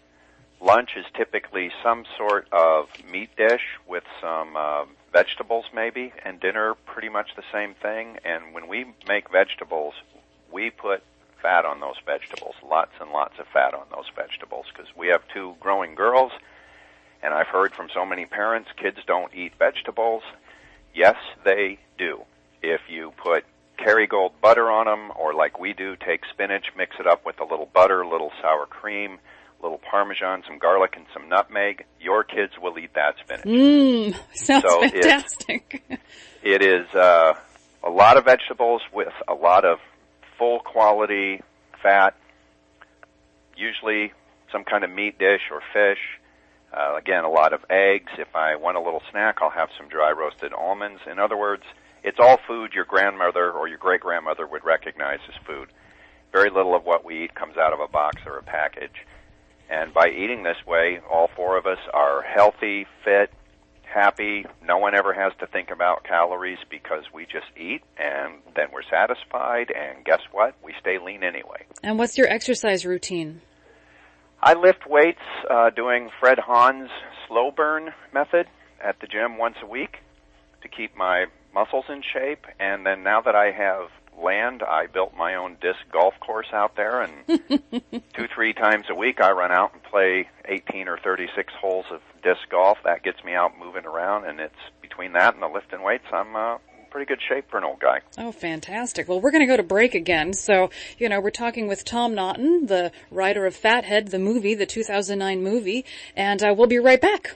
Lunch is typically some sort of meat dish with some vegetables maybe, and dinner pretty much the same thing. And when we make vegetables, we put fat on those vegetables, lots and lots of fat on those vegetables, because we have 2 growing girls, and I've heard from so many parents, kids don't eat vegetables. Yes, they do. If you put Kerrygold butter on them, or like we do, take spinach, mix it up with a little butter, a little sour cream, a little Parmesan, some garlic, and some nutmeg, your kids will eat that spinach. Sounds fantastic. It is a lot of vegetables with a lot of full quality fat, usually some kind of meat dish or fish. Again, a lot of eggs. If I want a little snack, I'll have some dry roasted almonds. In other words, it's all food your grandmother or your great-grandmother would recognize as food. Very little of what we eat comes out of a box or a package. And by eating this way, all four of us are healthy, fit, happy. No one ever has to think about calories because we just eat and then we're satisfied. And guess what? We stay lean anyway. And what's your exercise routine? I lift weights doing Fred Hahn's slow burn method at the gym once a week to keep my muscles in shape. And then now that I have land, I built my own disc golf course out there, and 2-3 times a week I run out and play 18 or 36 holes of disc golf. That gets me out moving around, and it's between that and the lifting weights, I'm in pretty good shape for an old guy. Oh, fantastic. Well, we're going to go to break again. So, we're talking with Tom Naughton, the writer of Fathead, the movie, the 2009 movie, and we'll be right back.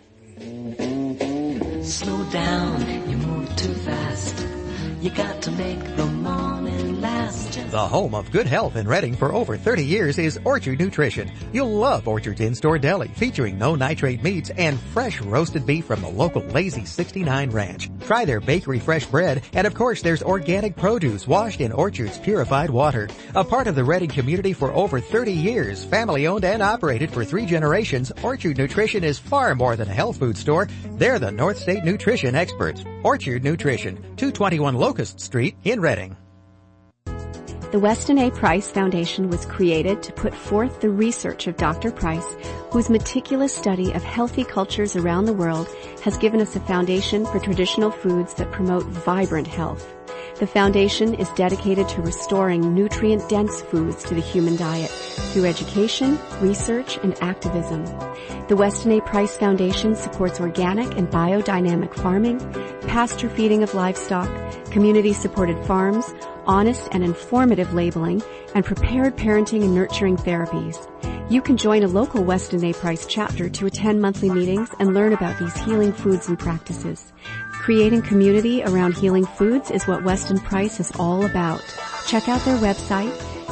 Slow down, you move too fast. You got to make the morning last. The home of good health in Reading for over 30 years is Orchard Nutrition. You'll love Orchard's in-store deli featuring no nitrate meats and fresh roasted beef from the local Lazy 69 Ranch. Try their bakery fresh bread, and of course there's organic produce washed in Orchard's purified water. A part of the Reading community for over 30 years, family owned and operated for 3 generations, Orchard Nutrition is far more than a health food store. They're the North State Nutrition experts. Orchard Nutrition, 221 Locust Street in Reading. The Weston A. Price Foundation was created to put forth the research of Dr. Price, whose meticulous study of healthy cultures around the world has given us a foundation for traditional foods that promote vibrant health. The foundation is dedicated to restoring nutrient-dense foods to the human diet through education, research, and activism. The Weston A. Price Foundation supports organic and biodynamic farming, pasture feeding of livestock, community-supported farms, honest and informative labeling, and prepared parenting and nurturing therapies. You can join a local Weston A. Price chapter to attend monthly meetings and learn about these healing foods and practices. Creating community around healing foods is what Weston Price is all about. Check out their website,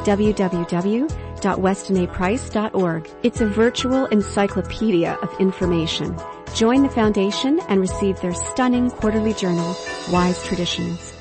www.westonaprice.org. It's a virtual encyclopedia of information. Join the foundation and receive their stunning quarterly journal, Wise Traditions.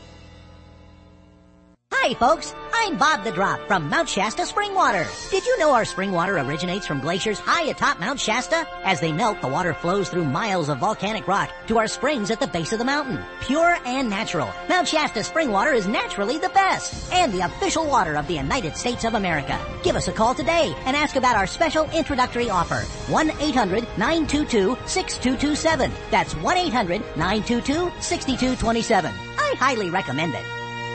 Hi folks, I'm Bob the Drop from Mount Shasta Spring Water. Did you know our spring water originates from glaciers high atop Mount Shasta? As they melt, the water flows through miles of volcanic rock to our springs at the base of the mountain. Pure and natural, Mount Shasta Spring Water is naturally the best and the official water of the United States of America. Give us a call today and ask about our special introductory offer. 1-800-922-6227. That's 1-800-922-6227. I highly recommend it.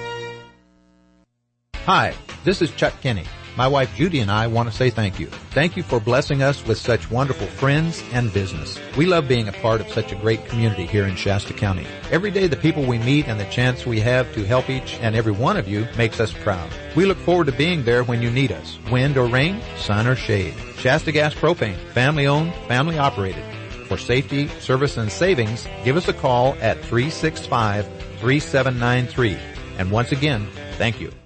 Hi, this is Chuck Kinney. My wife Judy and I want to say thank you. Thank you for blessing us with such wonderful friends and business. We love being a part of such a great community here in Shasta County. Every day the people we meet and the chance we have to help each and every one of you makes us proud. We look forward to being there when you need us. Wind or rain, sun or shade. Shasta Gas Propane, family owned, family operated. For safety, service, and savings, give us a call at 365-3793. And once again, thank you.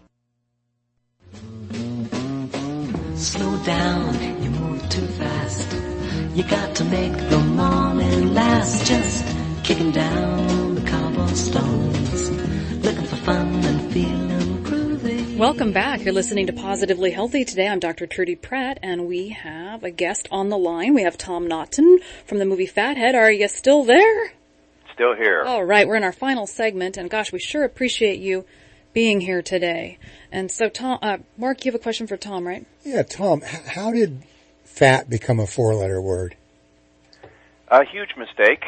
Slow down, you move too fast. You got to make the morning last. Just kicking down the cobblestones, looking for fun and feeling groovy. Welcome back. You're listening to Positively Healthy. Today I'm Dr. Trudy Pratt, and we have a guest on the line. We have Tom Naughton from the movie Fathead. Are you still there? Still here. All right, we're in our final segment, and gosh, we sure appreciate you being here today. And so, Tom, Mark, you have a question for Tom, right? Yeah, Tom, how did fat become a 4-letter word? A huge mistake.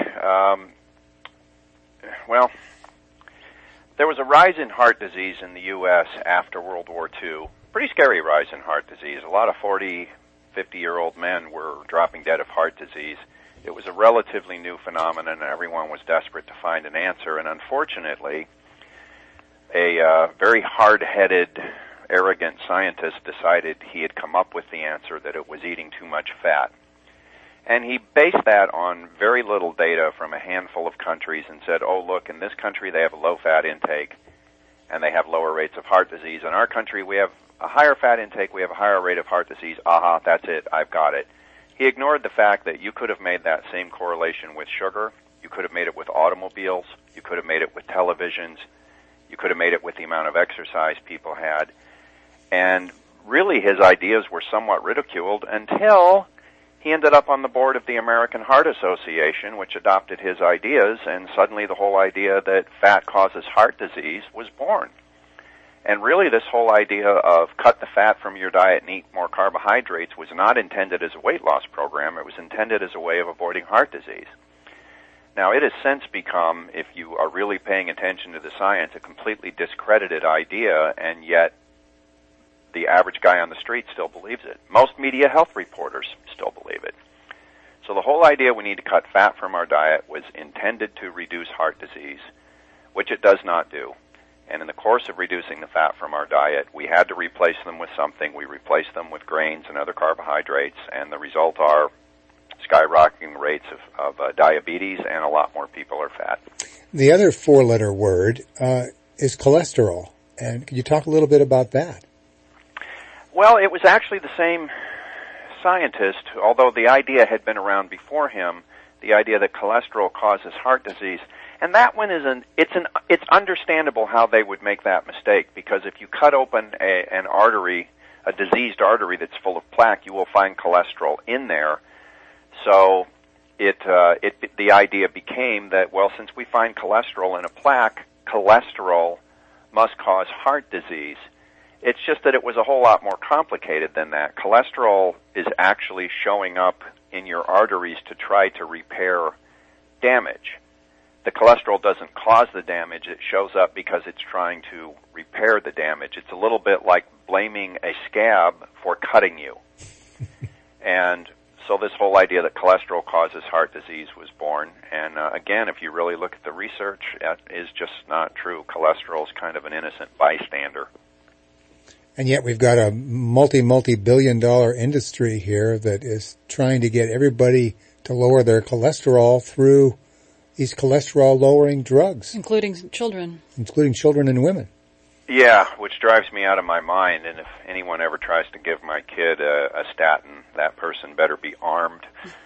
Well, there was a rise in heart disease in the U.S. after World War II. Pretty scary rise in heart disease. A lot of 40, 50-year-old men were dropping dead of heart disease. It was a relatively new phenomenon, and everyone was desperate to find an answer. And unfortunately, a very hard-headed, arrogant scientist decided he had come up with the answer, that it was eating too much fat. And he based that on very little data from a handful of countries and said, oh, look, in this country they have a low-fat intake, and they have lower rates of heart disease. In our country, we have a higher fat intake, we have a higher rate of heart disease. Aha, that's it, I've got it. He ignored the fact that you could have made that same correlation with sugar, you could have made it with automobiles, you could have made it with televisions, you could have made it with the amount of exercise people had. And really his ideas were somewhat ridiculed until he ended up on the board of the American Heart Association, which adopted his ideas, and suddenly the whole idea that fat causes heart disease was born. And really this whole idea of cut the fat from your diet and eat more carbohydrates was not intended as a weight loss program. It was intended as a way of avoiding heart disease. Now, it has since become, if you are really paying attention to the science, a completely discredited idea, and yet the average guy on the street still believes it. Most media health reporters still believe it. So the whole idea we need to cut fat from our diet was intended to reduce heart disease, which it does not do. And in the course of reducing the fat from our diet, we had to replace them with something. We replaced them with grains and other carbohydrates, and the result are skyrocketing rates of diabetes, and a lot more people are fat. The other four-letter word is cholesterol. And could you talk a little bit about that? Well, it was actually the same scientist, although the idea had been around before him, the idea that cholesterol causes heart disease. And that one is it's understandable how they would make that mistake, because if you cut open an artery, a diseased artery that's full of plaque, you will find cholesterol in there. So the idea became that, well, since we find cholesterol in a plaque, cholesterol must cause heart disease. It's just that it was a whole lot more complicated than that. Cholesterol is actually showing up in your arteries to try to repair damage. The cholesterol doesn't cause the damage. It shows up because it's trying to repair the damage. It's a little bit like blaming a scab for cutting you. And so this whole idea that cholesterol causes heart disease was born. And again, if you really look at the research, it is just not true. Cholesterol is kind of an innocent bystander. And yet we've got a multi-billion-dollar industry here that is trying to get everybody to lower their cholesterol through these cholesterol-lowering drugs. Including children. Including children and women. Yeah, which drives me out of my mind. And if anyone ever tries to give my kid a statin, that person better be armed.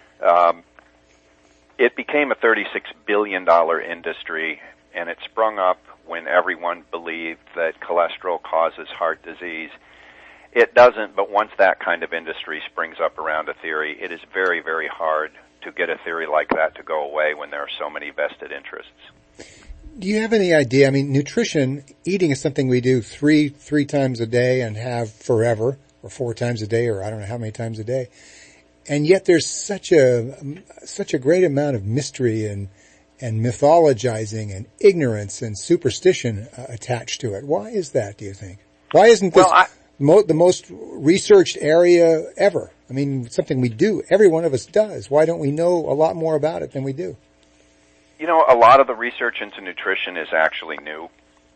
It became a $36 billion industry, and it sprung up when everyone believed that cholesterol causes heart disease. It doesn't, but once that kind of industry springs up around a theory, it is very, very hard to get a theory like that to go away when there are so many vested interests. Do you have any idea? I mean, nutrition, eating is something we do three times a day and have forever, or 4 times a day, or I don't know how many times a day. And yet there's such a great amount of mystery and mythologizing and ignorance and superstition attached to it. Why is that, do you think? Why isn't this the most researched area ever? I mean, something we do. Every one of us does. Why don't we know a lot more about it than we do? You know, a lot of the research into nutrition is actually new.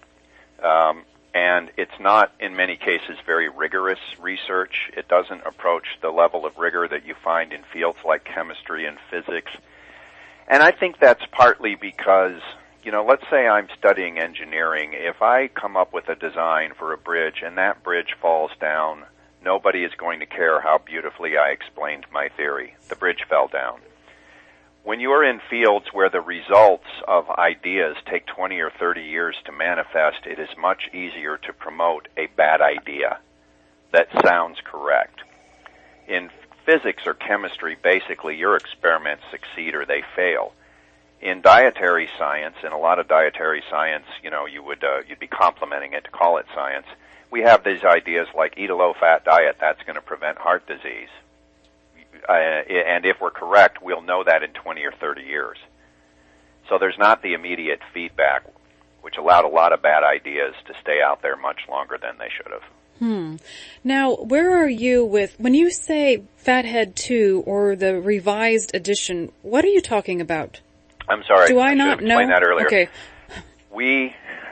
And it's not, in many cases, very rigorous research. It doesn't approach the level of rigor that you find in fields like chemistry and physics. And I think that's partly because, you know, let's say I'm studying engineering. If I come up with a design for a bridge and that bridge falls down, nobody is going to care how beautifully I explained my theory. The bridge fell down. When you are in fields where the results of ideas take 20 or 30 years to manifest, it is much easier to promote a bad idea that sounds correct. In physics or chemistry, basically your experiments succeed or they fail. In dietary science, in a lot of dietary science, you know, you'd be complimenting it to call it science. We have these ideas like eat a low-fat diet, that's going to prevent heart disease. And if we're correct, we'll know that in 20 or 30 years. So there's not the immediate feedback, which allowed a lot of bad ideas to stay out there much longer than they should have. Now, where are you with, when you say Fathead 2 or the revised edition, what are you talking about? I'm sorry. Do I not know? Explained that earlier. Okay. We,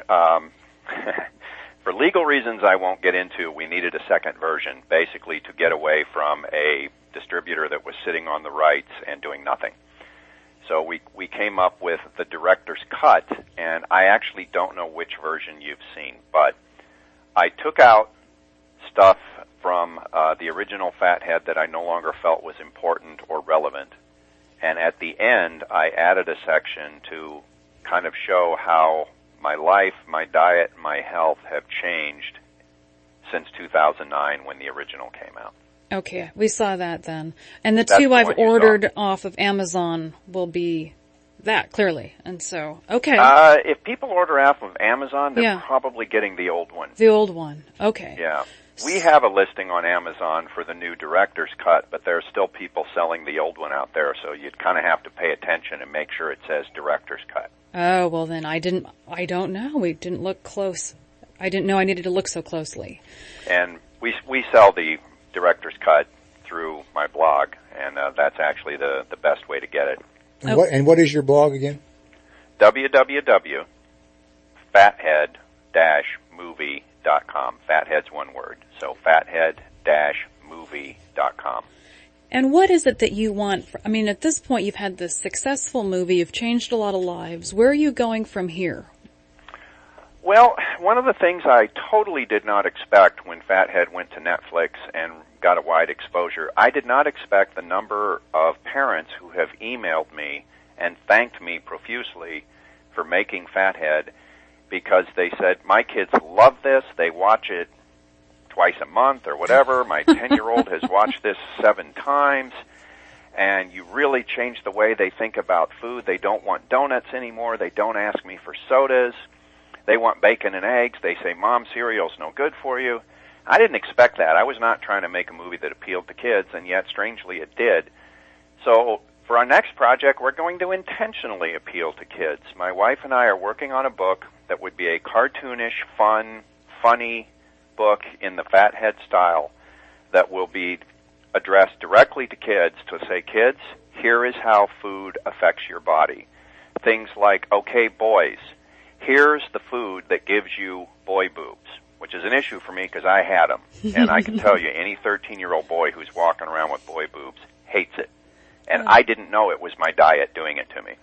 for legal reasons I won't get into, we needed a second version, basically to get away from a distributor that was sitting on the rights and doing nothing. So we came up with the director's cut, and I actually don't know which version you've seen, but I took out stuff from the original Fathead that I no longer felt was important or relevant. And at the end, I added a section to kind of show how my life, my diet, my health have changed since 2009 when the original came out. Okay, we saw that then. And the That's two the I've one you ordered off of Amazon will be that, clearly. And so, okay. If people order off of Amazon, they're Yeah. probably getting the old one. The old one. Okay. Yeah. We have a listing on Amazon for the new director's cut, but there are still people selling the old one out there, so you'd kind of have to pay attention and make sure it says director's cut. Oh, well then I don't know. We didn't look close. I didn't know I needed to look so closely. And we sell the director's cut through my blog, and that's actually the best way to get it. And what is your blog again? www.fathead-movie.com. Fathead's one word. So fathead-movie.com. And what is it that you want? I mean, at this point, you've had this successful movie. You've changed a lot of lives. Where are you going from here? Well, one of the things I totally did not expect when Fathead went to Netflix and got a wide exposure, I did not expect the number of parents who have emailed me and thanked me profusely for making Fathead, because they said, my kids love this, they watch it twice a month or whatever, my 10-year-old has watched this 7 times, and you really changed the way they think about food. They don't want donuts anymore, they don't ask me for sodas, they want bacon and eggs, they say, Mom, cereal's no good for you. I didn't expect that. I was not trying to make a movie that appealed to kids, and yet, strangely, it did. So for our next project, we're going to intentionally appeal to kids. My wife and I are working on a book that would be a cartoonish, fun, funny book in the Fathead style that will be addressed directly to kids to say, kids, here is how food affects your body. Things like, okay, boys, here's the food that gives you boy boobs, which is an issue for me because I had them. And I can tell you, any 13-year-old boy who's walking around with boy boobs hates it. And I didn't know it was my diet doing it to me.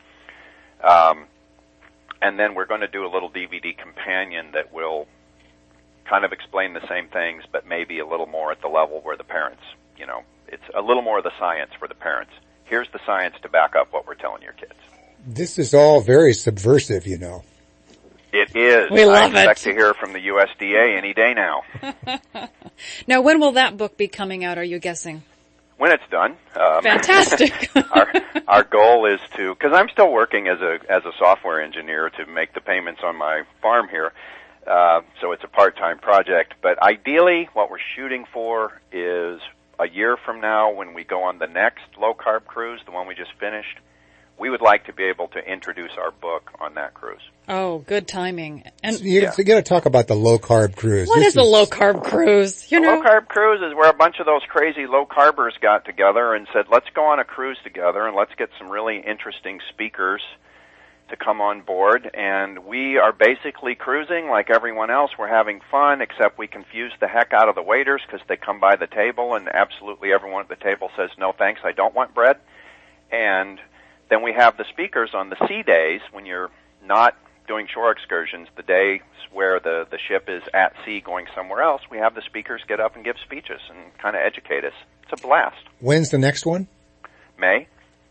And then we're going to do a little DVD companion that will kind of explain the same things, but maybe a little more at the level where the parents, you know, it's a little more of the science for the parents. Here's the science to back up what we're telling your kids. This is all very subversive, you know. It is. We love I expect it. to hear from the USDA any day now. Now, when will that book be coming out, are you guessing? When it's done. Fantastic. Our goal is to, because I'm still working as a software engineer to make the payments on my farm here, so it's a part-time project. But ideally, what we're shooting for is a year from now, when we go on the next low-carb cruise, the one we just finished, we would like to be able to introduce our book on that cruise. Oh, good timing. And So you got to talk about the low-carb cruise. what is a low-carb cruise? You know, Low-carb cruise is where a bunch of those crazy low-carbers got together and said, let's go on a cruise together and let's get some really interesting speakers to come on board. And we are basically cruising like everyone else. We're having fun, except we confuse the heck out of the waiters because they come by the table and absolutely everyone at the table says, no thanks, I don't want bread. And then we have the speakers on the sea days when you're not doing shore excursions, the days where the ship is at sea going somewhere else, we have the speakers get up and give speeches and kind of educate us. It's a blast. When's the next one? May.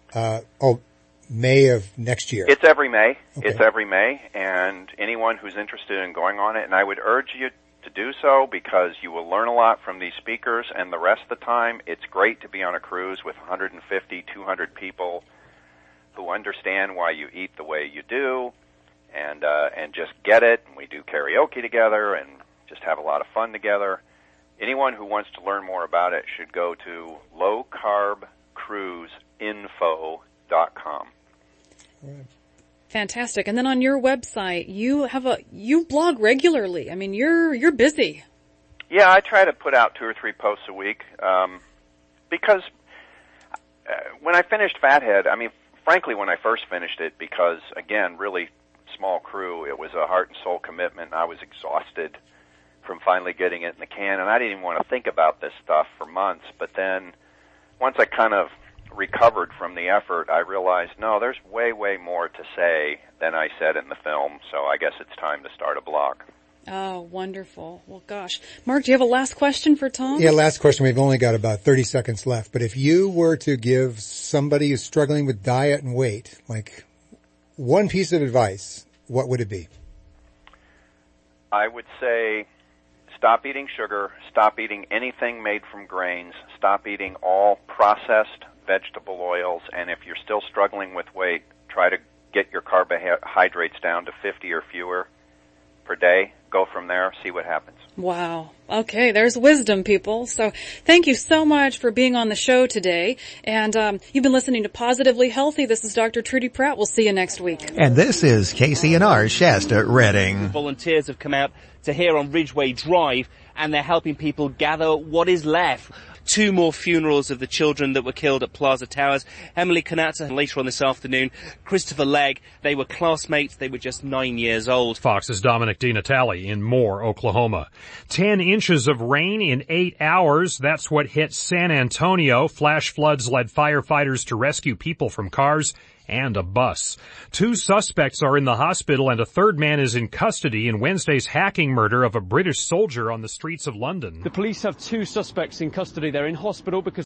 May of next year. It's every May. Okay. It's every May, and anyone who's interested in going on it, and I would urge you to do so because you will learn a lot from these speakers, and the rest of the time, it's great to be on a cruise with 150, 200 people who understand why you eat the way you do, and just get it. And we do karaoke together and just have a lot of fun together. Anyone who wants to learn more about it should go to lowcarbcruiseinfo.com. fantastic. And then on your website, you blog regularly. I mean, you're busy. Yeah, I try to put out 2 or 3 posts a week because when I finished Fathead, I mean, frankly, when I first finished it, because, again, really small crew, it was a heart and soul commitment. I was exhausted from finally getting it in the can, and I didn't even want to think about this stuff for months. But then once I kind of recovered from the effort, I realized, no, there's way, way more to say than I said in the film, so I guess it's time to start a blog. Oh, wonderful. Well, gosh. Mark, do you have a last question for Tom? Yeah, last question. We've only got about 30 seconds left. But if you were to give somebody who's struggling with diet and weight, like one piece of advice, what would it be? I would say stop eating sugar, stop eating anything made from grains, stop eating all processed vegetable oils, and if you're still struggling with weight, try to get your carbohydrates down to 50 or fewer per day. Go from there, see what happens. Wow. Okay, there's wisdom, people. So thank you so much for being on the show today. And you've been listening to Positively Healthy. This is Dr. Trudy Pratt. We'll see you next week. And this is KCNR Shasta Redding. Volunteers have come out to here on Ridgeway Drive, and they're helping people gather what is left. 2 more funerals of the children that were killed at Plaza Towers. Emily Kanata later on this afternoon. Christopher Legg. They were classmates. They were just 9 years old. Fox's Dominic DiNatale in Moore, Oklahoma. 10 inches of rain in 8 hours. That's what hit San Antonio. Flash floods led firefighters to rescue people from cars and a bus. 2 suspects are in the hospital and a third man is in custody in Wednesday's hacking murder of a British soldier on the streets of London. The police have 2 suspects in custody. They're in hospital because